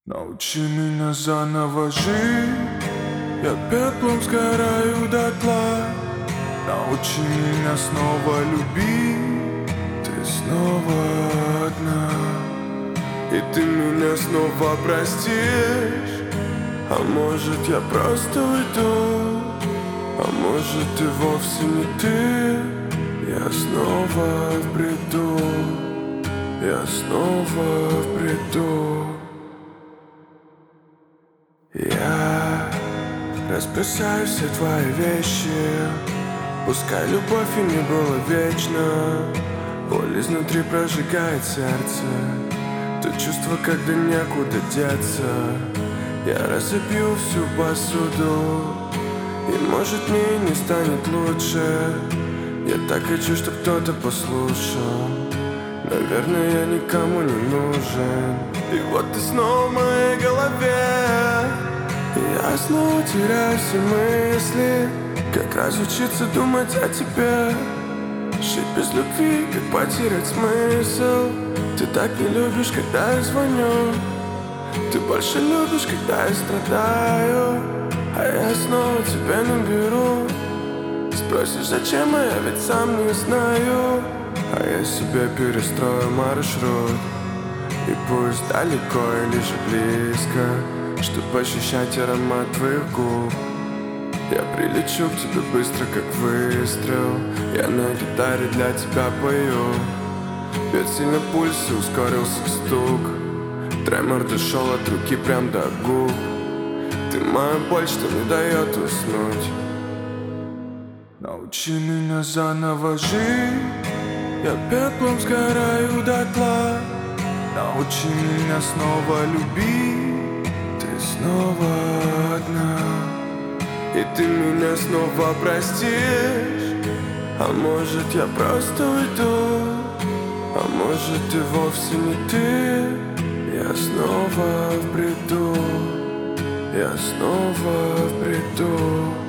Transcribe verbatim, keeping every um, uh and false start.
Научи меня заново жить, я пеплом сгораю дотла. Научи меня снова любить, ты снова одна. И ты меня снова простишь, а может я просто уйду, а может и вовсе не ты. Я снова в бреду, я снова в бреду. Я разбросаю все твои вещи, пускай любовь и не была вечна. Боль изнутри прожигает сердце, то чувство, когда некуда деться. Я разобью всю посуду, и может мне и не станет лучше. Я так хочу, чтоб кто-то послушал. Наверное, я никому не нужен. И вот ты снова в моей голове, и я снова теряю все мысли. Как разучиться думать о тебе? Жить без любви, как потерять смысл. Ты так не любишь, когда я звоню, ты больше любишь, когда я страдаю. А я снова тебя наберу. Спросишь, зачем, а я ведь сам не знаю. А я себе перестрою маршрут, и пусть далеко или же близко, чтоб ощущать аромат твоих губ. Я прилечу к тебе быстро, как выстрел. Я на гитаре для тебя пою. Бьет сильно пульс и ускорился стук. Тремор дошел от руки прям до губ. Ты моя боль, что не дает уснуть. Научи меня заново жить, я пеплом сгораю дотла. Научи меня снова любить, ты снова одна. И ты меня снова простишь, а может я просто уйду, а может и вовсе не ты. Я снова в бреду, я снова в бреду.